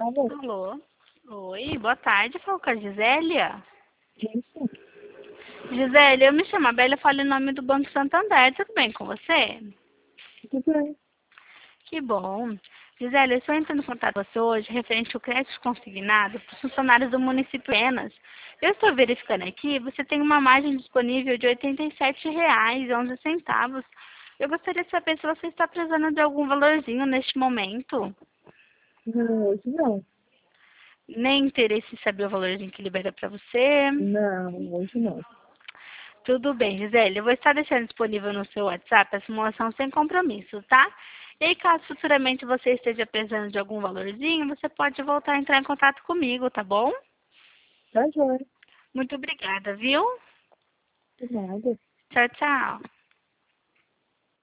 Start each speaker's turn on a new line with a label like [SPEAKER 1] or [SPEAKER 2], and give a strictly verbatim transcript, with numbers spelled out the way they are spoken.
[SPEAKER 1] Alô?
[SPEAKER 2] Alô? Oi, boa tarde, falo com a Gisélia.
[SPEAKER 1] Isso?
[SPEAKER 2] Gisélia, eu me chamo a Bela, falo em nome do Banco Santander, tudo bem com você?
[SPEAKER 1] Tudo bem.
[SPEAKER 2] Que bom. Gisélia, eu estou entrando em contato com você hoje referente ao crédito consignado para os funcionários do município Penas. Eu estou verificando aqui, você tem uma margem disponível de oitenta e sete reais e onze centavos. Eu gostaria de saber se você está precisando de algum valorzinho neste momento.
[SPEAKER 1] Não, hoje não.
[SPEAKER 2] Nem interesse em saber o valorzinho que libera para você.
[SPEAKER 1] Não, hoje não.
[SPEAKER 2] Tudo bem, Gisele. Eu vou estar deixando disponível no seu WhatsApp a simulação sem compromisso, tá? E aí, caso futuramente você esteja precisando de algum valorzinho, você pode voltar a entrar em contato comigo, tá bom?
[SPEAKER 1] Tá joia.
[SPEAKER 2] Muito obrigada, viu?
[SPEAKER 1] De nada.
[SPEAKER 2] Tchau, tchau.